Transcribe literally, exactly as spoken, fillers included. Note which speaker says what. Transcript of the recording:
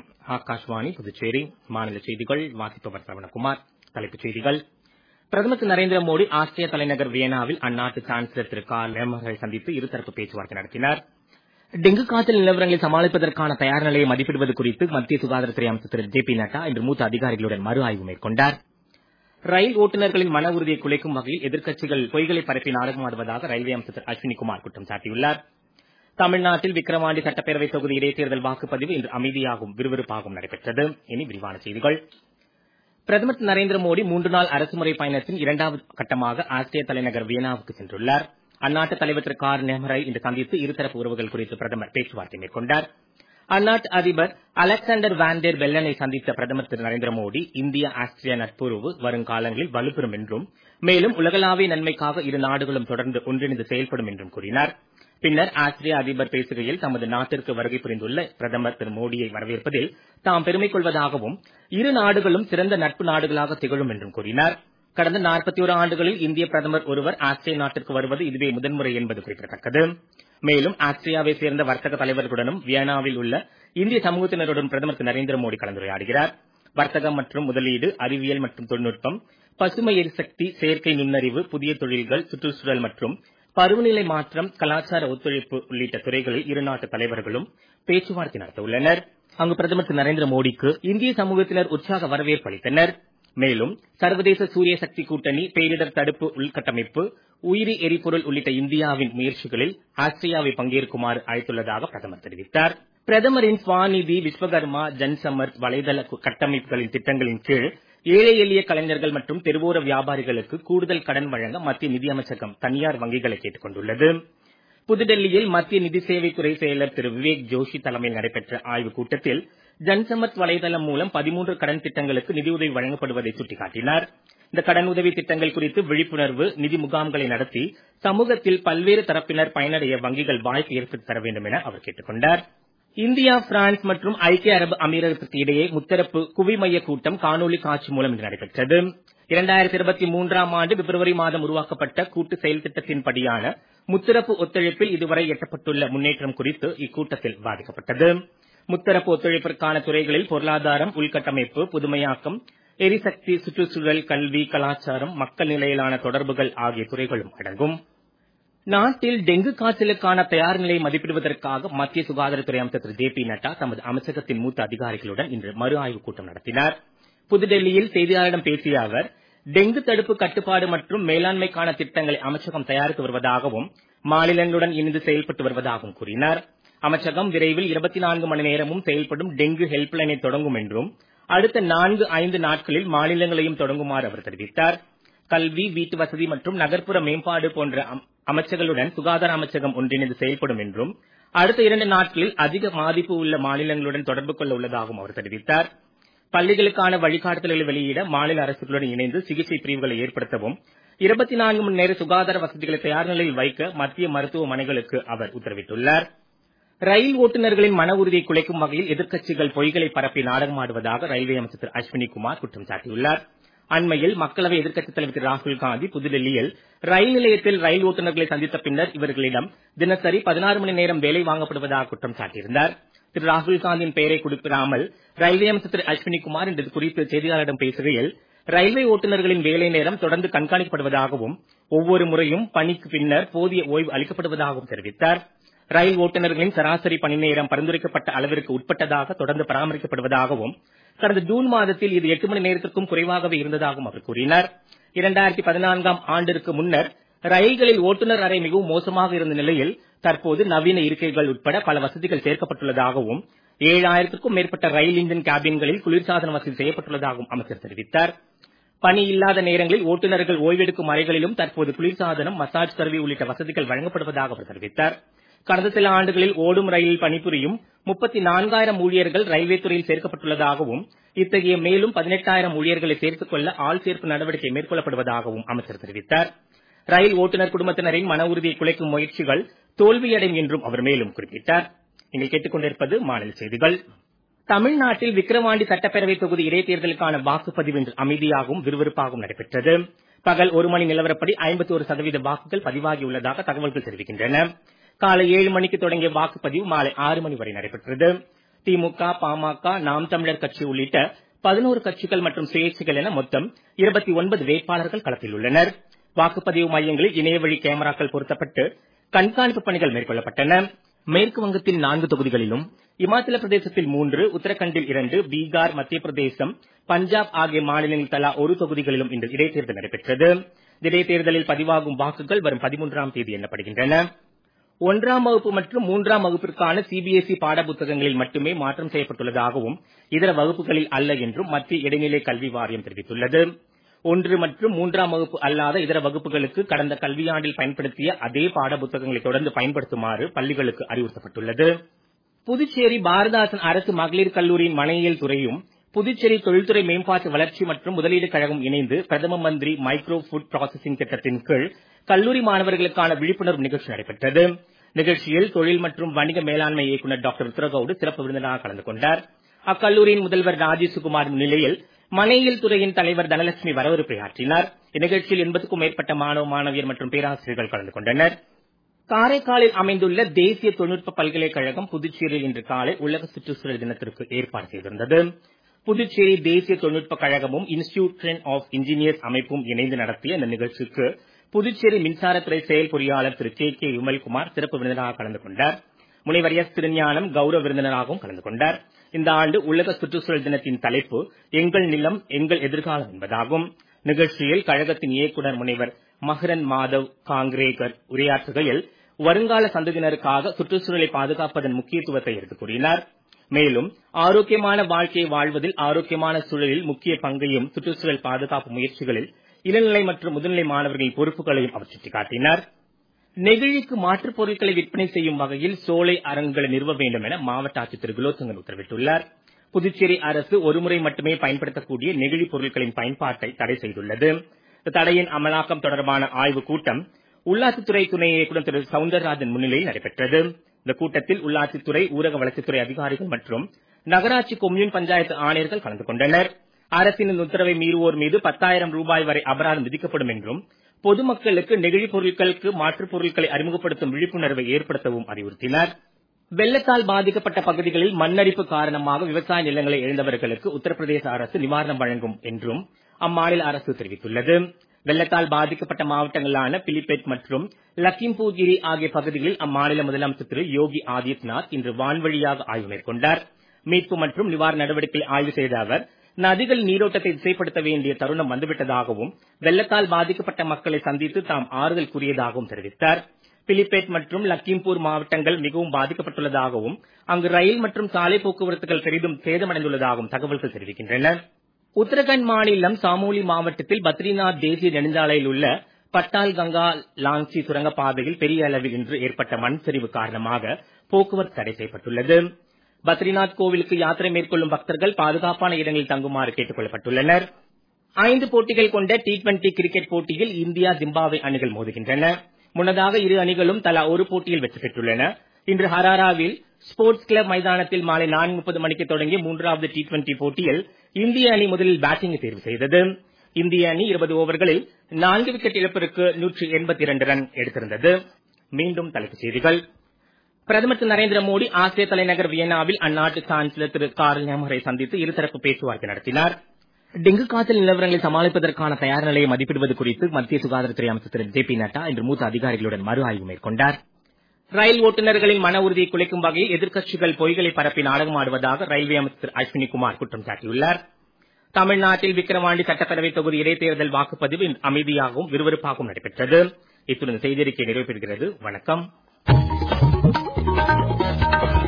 Speaker 1: வணக்கம். ஆகாஷ்வாணி புதுச்சேரி மாநில செய்திகள் வாசிப்பவர் சரவணகுமார். தலைப்புச் செய்திகள். பிரதமர் திரு நரேந்திர மோடி ஆஸ்திரியா தலைநகர் வியனாவில் அந்நாட்டு சான்சலர் திரு கார்ல் நேமரை சந்தித்து இருதரப்பு பேச்சுவார்த்தை நடத்தினார். டெங்கு காய்ச்சல் நிலவரங்களை சமாளிப்பதற்கான தயார் நிலையை மதிப்பிடுவது குறித்து மத்திய சுகாதாரத்துறை அமைச்சர் திரு ஜே பி நட்டா இன்று மூத்த அதிகாரிகளுடன் மறு ஆய்வு மேற்கொண்டார். ரயில் ஓட்டுநர்களின் மன உறுதியை குலைக்கும் வகையில் எதிர்க்கட்சிகள் பொய்களை பரப்பி நாடகமாடுவதாக ரயில்வே அமைச்சர் திரு அஸ்வினி குமார் குற்றம் சாட்டியுள்ளார். தமிழ்நாட்டில் விக்கிரவாண்டி சட்டப்பேரவை தொகுதி இடைத்தேர்தல் வாக்குப்பதிவு இன்று அமைதியாகவும் விறுவிறுப்பாகவும் நடைபெற்றது. இனி விரிவான செய்திகள். பிரதமர் திரு நரேந்திர மோடி மூன்று நாள் அரசுமுறை பயணத்தின் இரண்டாவது கட்டமாக ஆஸ்திரியா தலைநகர் வியனாவுக்கு சென்றுள்ளார். அந்நாட்டு தலைவர் திரு கார்ல் நேமரை இன்று சந்தித்து இருதரப்பு உறவுகள் குறித்து பிரதமர் பேச்சுவார்த்தை மேற்கொண்டார். அந்நாட்டு அதிபர் அலெக்சாண்டர் வான் டெர் பெல்லனை சந்தித்த பிரதமர் திரு நரேந்திர மோடி இந்தியா ஆஸ்திரியா நட்புறவு வருங்காலங்களில் வலுப்பெறும் என்றும் மேலும் உலகளாவிய நன்மைக்காக இரு நாடுகளும் தொடர்ந்து ஒன்றிணைந்து செயல்படும் என்றும் கூறினார். பின்னர் ஆஸ்திரியா அதிபர் பேசுகையில் தமது நாட்டிற்கு வருகை புரிந்துள்ள பிரதமர் திரு மோடியை வரவேற்பதில் தாம் பெருமை கொள்வதாகவும் இரு நாடுகளும் சிறந்த நட்பு நாடுகளாக திகழும் என்றும் கூறினார். கடந்த நாற்பத்தி ஒரு ஆண்டுகளில் இந்திய பிரதமர் ஒருவர் ஆஸ்திரியா நாட்டிற்கு வருவது இதுவே முதன்முறை என்பது குறிப்பிடத்தக்கது. மேலும் ஆஸ்திரியாவை சேர்ந்த வர்த்தக தலைவர்களுடனும் வியனாவில் உள்ள இந்திய சமூகத்தினருடன் பிரதமர் திரு நரேந்திர மோடி கலந்துரையாடுகிறார். வர்த்தகம் மற்றும் முதலீடு, அறிவியல் மற்றும் தொழில்நுட்பம், பசுமை எரிசக்தி, செயற்கை நுண்ணறிவு, புதிய தொழில்கள், சுற்றுச்சூழல் மற்றும் பருவநிலை மாற்றம், கலாச்சார ஒத்துழைப்பு உள்ளிட்ட துறைகளில் இரு நாட்டு தலைவர்களும் பேச்சுவார்த்தை நடத்த உள்ளனர். அங்கு பிரதமர் திரு நரேந்திர மோடிக்கு இந்திய சமூகத்தினர் உற்சாக வரவேற்பு அளித்தனர். மேலும் சர்வதேச சூரிய சக்தி கூட்டணி, பேரிடர் தடுப்பு உள்கட்டமைப்பு, உயிரி எரிபொருள் உள்ளிட்ட இந்தியாவின் முயற்சிகளில் ஆஸ்திரியாவை பங்கேற்குமாறு அழைத்துள்ளதாக பிரதமர் தெரிவித்தார். பிரதமரின் ஸ்வாநிதி, விஸ்வகர்மா, ஜன்சமர்த் வலைதள கட்டமைப்புகளின் திட்டங்களின் கீழ் ஏழை எளிய கலைஞர்கள் மற்றும் தெருவோர வியாபாரிகளுக்கு கூடுதல் கடன் வழங்க மத்திய நிதியமைச்சகம் தனியார் வங்கிகளை கேட்டுக் கொண்டுள்ளது. புதுடெல்லியில் மத்திய நிதி சேவைத்துறை செயலர் திரு விவேக் ஜோஷி தலைமையில் நடைபெற்ற ஆய்வுக் கூட்டத்தில் ஜன்சமர்த் வலைதளம் மூலம் பதிமூன்று கடன் திட்டங்களுக்கு நிதியுதவி வழங்கப்படுவதை சுட்டிக்காட்டினார். இந்த கடன் உதவி திட்டங்கள் குறித்து விழிப்புணர்வு நிதி முகாம்களை நடத்தி சமூகத்தில் பல்வேறு தரப்பினர் பயனடைய வங்கிகள் வாய்ப்பு ஏற்படுத்தி தர வேண்டும் என அவர் கேட்டுக் கொண்டார். இந்தியா, பிரான்ஸ் மற்றும் ஐக்கிய அரபு அமீரகத்திற்கு இடையே முத்தரப்பு குவி மைய கூட்டம் காணொலி காட்சி மூலம் இன்று நடைபெற்றது. இரண்டாயிரத்தி இருபத்தி மூன்றாம் ஆண்டு பிப்ரவரி மாதம் உருவாக்கப்பட்ட கூட்டு செயல் திட்டத்தின்படியான முத்தரப்பு ஒத்துழைப்பில் இதுவரை எட்டப்பட்டுள்ள முன்னேற்றம் குறித்து இக்கூட்டத்தில் விவாதிக்கப்பட்டது. முத்தரப்பு ஒத்துழைப்பிற்கான துறைகளில் பொருளாதாரம், உள்கட்டமைப்பு, புதுமையாக்கம், எரிசக்தி, சுற்றுச்சூழல், கல்வி, கலாச்சாரம், மக்கள் நிலையிலான தொடர்புகள் ஆகிய துறைகளும் அடங்கும். நாட்டில் டெங்கு காய்ச்சலுக்கான தயார் நிலையை மதிப்பிடுவதற்காக மத்திய சுகாதாரத்துறை அமைச்சர் திரு ஜே பி நட்டா தமது அமைச்சகத்தின் மூத்த அதிகாரிகளுடன் இன்று மறு ஆய்வுக் கூட்டம் நடத்தினார். புதுடெல்லியில் செய்தியாளர்களிடம் பேசிய அவர், டெங்கு தடுப்பு கட்டுப்பாடு மற்றும் மேலாண்மைக்கான திட்டங்களை அமைச்சகம் தயாரித்து வருவதாகவும் மாநிலங்களுடன் இணைந்து செயல்பட்டு வருவதாகவும் கூறினார். அமைச்சகம் விரைவில் இருபத்தி நான்கு மணி நேரமும் செயல்படும் டெங்கு ஹெல்ப்லைனை தொடங்கும் என்றும் அடுத்த நான்கு ஐந்து நாட்களில் மாநிலங்களையும் தொடங்குமாறு அவர் தெரிவித்தார். கல்வி, வீட்டு வசதி மற்றும் நகர்ப்புற மேம்பாடு போன்ற அமைச்சர்களுடன் சுகாதார அமைச்சகம் ஒன்றிணைந்து செயல்படும் என்றும் அடுத்த இரண்டு நாட்களில் அதிக பாதிப்பு உள்ள மாநிலங்களுடன் தொடர்பு கொள்ள உள்ளதாகவும் அவர் தெரிவித்தார். பள்ளிகளுக்கான வழிகாட்டுதல்களை வெளியிட மாநில அரசுகளுடன் இணைந்து சிகிச்சை பிரிவுகளை ஏற்படுத்தவும் இருபத்தி நான்கு மணி நேர சுகாதார வசதிகளை தயார் நிலையில் வைக்க மத்திய மருத்துவமனைகளுக்கு அவர் உத்தரவிட்டுள்ளார். ரயில் ஓட்டுநர்களின் மன உறுதியை குலைக்கும் வகையில் எதிர்க்கட்சிகள் பொய்களை பரப்பி நாடகமாடுவதாக ரயில்வே அமைச்சர் திரு அஸ்வினி குமார் குற்றம் சாட்டியுள்ளார். அண்மையில் மக்களவை எதிர்க்கட்சித் தலைவர் திரு ராகுல் காந்தி புதுடெல்லியில் ரயில் நிலையத்தில் ரயில் ஓட்டுநர்களை சந்தித்த பின்னர் இவர்களிடம் தினசரி பதினாறு மணி நேரம் வேலை வாங்கப்படுவதாக குற்றம் சாட்டியிருந்தார். திரு ராகுல் காந்தியின் பெயரை குறிப்பிடாமல் ரயில்வே அமைச்சர் திரு அஸ்வினி குமார் இன்று குறித்து செய்தியாளர்களிடம் பேசுகையில், ரயில்வே ஓட்டுநர்களின் வேலை நேரம் தொடர்ந்து கண்காணிக்கப்படுவதாகவும் ஒவ்வொரு முறையும் பணிக்கு பின்னர் போதிய ஓய்வு அளிக்கப்படுவதாகவும் தெரிவித்தார். ரயில் ஓட்டுநர்களின் சராசரி பணி நேரம் பரிந்துரைக்கப்பட்ட அளவிற்கு உட்பட்டதாக தொடர்ந்து பராமரிக்கப்படுவதாகவும் கடந்த ஜூன் மாதத்தில் இது எட்டு மணி நேரத்திற்கும் குறைவாகவே இருந்ததாகவும் அவர் கூறினார். இரண்டாயிரத்தி பதினான்காம் ஆண்டிற்கு முன்னர் ரயில்களில் ஓட்டுநர் அறை மிகவும் மோசமாக இருந்த நிலையில் தற்போது நவீன இருக்கைகள் உட்பட பல வசதிகள் சேர்க்கப்பட்டுள்ளதாகவும் ஏழாயிரத்திற்கும் மேற்பட்ட ரயில் இன்ஜின் கேபின்களில் குளிர்சாதன வசதி செய்யப்பட்டுள்ளதாகவும் அமைச்சர் தெரிவித்தார். பணி இல்லாத நேரங்களில் ஓட்டுநர்கள் ஓய்வெடுக்கும் அறைகளிலும் தற்போது குளிர்சாதனம், மசாஜ் கருவி உள்ளிட்ட வசதிகள் வழங்கப்படுவதாக அவர் தெரிவித்தார். கடந்த சில ஆண்டுகளில் ஓடும் ரயிலில் பணிபுரியும் முப்பத்தி நான்காயிரம் ஊழியர்கள் ரயில்வே துறையில் சேர்க்கப்பட்டுள்ளதாகவும் இத்தகைய மேலும் பதினெட்டாயிரம் ஊழியர்களை சேர்த்துக் கொள்ள ஆள் சேர்ப்பு நடவடிக்கை மேற்கொள்ளப்படுவதாகவும் அமைச்சர் தெரிவித்தார். ரயில் ஓட்டுநர் குடும்பத்தினரின் மன உறுதியை குலைக்கும் முயற்சிகள் தோல்வியடையும் என்றும் அவர் மேலும் குறிப்பிட்டார். நீங்கள் கேட்டுக்கொண்டிருப்பது மாநில செய்திகள். தமிழ்நாட்டில் விக்கிரவாண்டி சட்டப்பேரவை தொகுதி இடைத்தேர்தலுக்கான வாக்குப்பதிவு இன்று அமைதியாகவும் விறுவிறுப்பாகவும் நடைபெற்றது. பகல் ஒரு மணி நிலவரப்படி ஐம்பத்தி ஒரு சதவீத வாக்குகள் பதிவாகியுள்ளதாக தகவல்கள் தெரிவிக்கின்றன. காலை ஏழு மணிக்கு தொடங்கிய வாக்குப்பதிவு மாலை ஆறு மணி வரை நடைபெற்றது. திமுக, பாமக, நாம் தமிழர் கட்சி உள்ளிட்ட பதினோரு கட்சிகள் மற்றும் சுயேட்சைகள் என மொத்தம் இருபத்தி ஒன்பது வேட்பாளர்கள் களத்தில் உள்ளனர். வாக்குப்பதிவு மையங்களில் இணையவழி கேமராக்கள் பொருத்தப்பட்டு கண்காணிப்பு பணிகள் மேற்கொள்ளப்பட்டன. மேற்கு வங்கத்தில் நான்கு தொகுதிகளிலும், இமாச்சல பிரதேசத்தில் மூன்று, உத்தரகண்டில் இரண்டு, பீகார், மத்திய பிரதேசம், பஞ்சாப் ஆகிய மாநிலங்களில் தலா ஒரு தொகுதிகளிலும் இன்று இடைத்தேர்தல் நடைபெற்றது. இடைத்தேர்தலில் பதிவாகும் வாக்குகள் வரும் பதிமூன்றாம் தேதி எண்ணப்படுகின்றன. ஒன்றாம் வகுப்பு மற்றும் மூன்றாம் வகுப்பிற்கான சிபிஎஸ்இ பாடப்புத்தகங்களில் மட்டுமே மாற்றம் செய்யப்பட்டுள்ளதாகவும் இதர வகுப்புகளில் அல்ல என்றும் மத்திய இடைநிலை கல்வி வாரியம் தெரிவித்துள்ளது. ஒன்று மற்றும் மூன்றாம் வகுப்பு அல்லாத இதர வகுப்புகளுக்கு கடந்த கல்வியாண்டில் பயன்படுத்திய அதே பாடப்புத்தகங்களை தொடர்ந்து பயன்படுத்துமாறு பள்ளிகளுக்கு அறிவுறுத்தப்பட்டுள்ளது. புதுச்சேரி பாரதாசன் அரசு மகளிர் கல்லூரியின் மனையியல் துறையும் புதுச்சேரி தொழில்துறை மேம்பாட்டு வளர்ச்சி மற்றும் முதலீடு கழகம் இணைந்து பிரதம மந்திரி மைக்ரோ ஃபுட் ப்ராசஸிங் திட்டத்தின் கீழ் கல்லூரி மாணவர்களுக்கான விழிப்புணர்வு நிகழ்ச்சி நடைபெற்றது. நிகழ்ச்சியில் தொழில் மற்றும் வணிக மேலாண்மை இயக்குநர் டாக்டர் உத்தரகவுடு சிறப்பு விருந்தினராக கலந்து கொண்டார். அக்கல்லூரியின் முதல்வர் ராஜீவ் சுகுமார் முன்னிலையில் மனையியல் துறையின் தலைவர் தனலட்சுமி வரவேற்புரையாற்றினார். இந்நிகழ்ச்சியில் எண்பதுக்கும் மேற்பட்ட மாணவ மாணவியர் மற்றும் பேராசிரியர்கள் கலந்து கொண்டனர். காரைக்காலில் அமைந்துள்ள தேசிய தொழில்நுட்ப பல்கலைக்கழகம் புதுச்சேரியில் இன்று காலை உலக சுற்றுச்சூழல் தினத்திற்கு ஏற்பாடு செய்திருந்தது. புதுச்சேரி தேசிய தொழில்நுட்ப கழகமும் இன்ஸ்டிடியூஷன் ஆஃப் இன்ஜினியர்ஸ் அமைப்பும் இணைந்து நடத்திய இந்த நிகழ்ச்சிக்கு புதுச்சேரி மின்சாரத்துறை செயல் பொறியாளர் திரு கே கே விமல்குமார் சிறப்பு விருந்தினராக கலந்து கொண்டார். முனைவர் எஸ் திருஞானம் கௌரவ விருந்தினராகவும் கலந்து கொண்டார். இந்த ஆண்டு உலக சுற்றுச்சூழல் தினத்தின் தலைப்பு எங்கள் நிலம் எங்கள் எதிர்காலம் என்பதாகும். நிகழ்ச்சியில் கழகத்தின் இயக்குநர் முனைவர் மஹரன் மாதவ் காங்கிரேகர் உரையாற்றுகையில் வருங்கால சந்ததியினருக்காக சுற்றுச்சூழலை பாதுகாப்பதன் முக்கியத்துவத்தை எடுத்துக் கூறினார். மேலும் ஆரோக்கியமான வாழ்க்கையை வாழ்வதில் ஆரோக்கியமான சூழலில் முக்கிய பங்கையும் சுற்றுச்சூழல் பாதுகாப்பு முயற்சிகளில் இளநிலை மற்றும் முதுநிலை மாணவர்களின் பொறுப்புகளையும் அவர் சுட்டிக்காட்டினார். நெகிழிக்கு மாற்றுப் பொருட்களை விற்பனை செய்யும் வகையில் சோலை அரங்குகளை நிறுவ வேண்டும் என மாவட்ட ஆட்சியர் திரு குலோத்துங்கன் உத்தரவிட்டுள்ளார். புதுச்சேரி அரசு ஒருமுறை மட்டுமே பயன்படுத்தக்கூடிய நெகிழி பொருட்களின் பயன்பாட்டை தடை செய்துள்ளது. இந்த தடையின் அமலாக்கம் தொடர்பான ஆய்வுக் கூட்டம் உள்ளாட்சித்துறை துணை இயக்குநர் திரு சவுந்தரராஜன் முன்னிலையில் நடைபெற்றது. இந்த கூட்டத்தில் உள்ளாட்சித்துறை, ஊரக வளர்ச்சித்துறை அதிகாரிகள் மற்றும் நகராட்சி கொம்யூன் பஞ்சாயத்து ஆணையர்கள் கலந்து கொண்டனர். அரசின் இந்த உத்தரவை மீறுவோர் மீது பத்தாயிரம் ரூபாய் வரை அபராதம் விதிக்கப்படும் என்றும் பொதுமக்களுக்கு நெகிழி பொருட்களுக்கு மாற்றுப் பொருட்களை அறிமுகப்படுத்தும் விழிப்புணர்வை ஏற்படுத்தவும் அறிவுறுத்தினார். வெள்ளத்தால் பாதிக்கப்பட்ட பகுதிகளில் மண்ணரிப்பு காரணமாக விவசாய நிலங்களை இழந்தவர்களுக்கு உத்தரப்பிரதேச அரசு நிவாரணம் வழங்கும் என்றும் அம்மாநில அரசு தெரிவித்துள்ளது. வெள்ளத்தால் பாதிக்கப்பட்ட மாவட்டங்களான பிலிபெட் மற்றும் லக்கிம்பூர்கிரி ஆகிய பகுதிகளில் அம்மாநில முதலமைச்சர் திரு யோகி ஆதித்யநாத் இன்று வான்வழியாக ஆய்வு மேற்கொண்டார். மீட்பு மற்றும் நிவாரண நடவடிக்கைகளை ஆய்வு செய்த அவர் நதிகள் நீரோட்டத்தை திசைப்படுத்த வேண்டிய தருணம் வந்துவிட்டதாகவும் வெள்ளத்தால் பாதிக்கப்பட்ட மக்களை சந்தித்து தாம் ஆறுதல் கூறியதாகவும் தெரிவித்தார். பிலிபெட் மற்றும் லக்கிம்பூர் மாவட்டங்கள் மிகவும் பாதிக்கப்பட்டுள்ளதாகவும் அங்கு ரயில் மற்றும் சாலை போக்குவரத்துகள் பெரிதும் சேதமடைந்துள்ளதாகவும் தகவல்கள் தெரிவிக்கின்றன. உத்தரகண்ட் மாநிலம் சாமோலி மாவட்டத்தில் பத்ரிநாத் தேசிய நெடுஞ்சாலையில் உள்ள பட்டால் கங்கா லாஞ்சி சுரங்கப்பாதையில் பெரிய அளவில் இன்று ஏற்பட்ட மண் சரிவு காரணமாக போக்குவரத்து தடை செய்யப்பட்டுள்ளது. பத்ரிநாத் கோவிலுக்கு யாத்திரை மேற்கொள்ளும் பக்தர்கள் பாதுகாப்பான இடங்களில் தங்குமாறு கேட்டுக் கொள்ளப்பட்டுள்ளனர். ஐந்து போட்டிகள் கொண்ட டி டுவெண்டி கிரிக்கெட் போட்டியில் இந்தியா ஜிம்பாப்வே அணிகள் மோதுகின்றன. முன்னதாக இரு அணிகளும் தலா ஒரு போட்டியில் வெற்றி பெற்றுள்ளன. இன்று ஹராராவில் ஸ்போர்ட்ஸ் கிளப் மைதானத்தில் மாலை நான்கு முப்பது மணிக்கு தொடங்கிய மூன்றாவது டி டுவெண்டி போட்டியில் இந்திய அணி முதலில் பேட்டிங்கை தேர்வு செய்தது. இந்திய அணி இருபது ஓவர்களில் நான்கு விக்கெட் இழப்பிற்கு நூற்றி எண்பத்தி இரண்டு ரன் எடுத்திருந்தது. மீண்டும் தலைப்புச் செய்திகள். பிரதமர் திரு நரேந்திர மோடி ஆஸ்திரிய தலைநகர் வியன்னாவில் அந்நாட்டு சான்சலர் திரு கார்ல் நேமரை சந்தித்து இருதரப்பு பேச்சுவார்த்தை நடத்தினார். டெங்கு காய்ச்சல் நிலவரங்களை சமாளிப்பதற்கான தயார் நிலையை மதிப்பிடுவது குறித்து மத்திய சுகாதாரத்துறை அமைச்சர் திரு ஜே பி நட்டா இன்று மூத்த அதிகாரிகளுடன் மறு ஆய்வு மேற்கொண்டார். ரயில் ஓட்டுநர்களின் மன உறுதியை குலைக்கும் வகையில் எதிர்க்கட்சிகள் பொய்களை பரப்பி நாடகமாடுவதாக ரயில்வே அமைச்சர் திரு அஸ்வினி குமார் குற்றம் சாட்டியுள்ளார். தமிழ்நாட்டில் விக்கிரவாண்டி சட்டப்பேரவை தொகுதி இடைத்தேர்தல் வாக்குப்பதிவு அமைதியாகவும் விறுவிறுப்பாகவும் நடைபெற்றது. இத்துடன் செய்தியறிக்கை நிறைவு பெறுகிறது. வணக்கம்.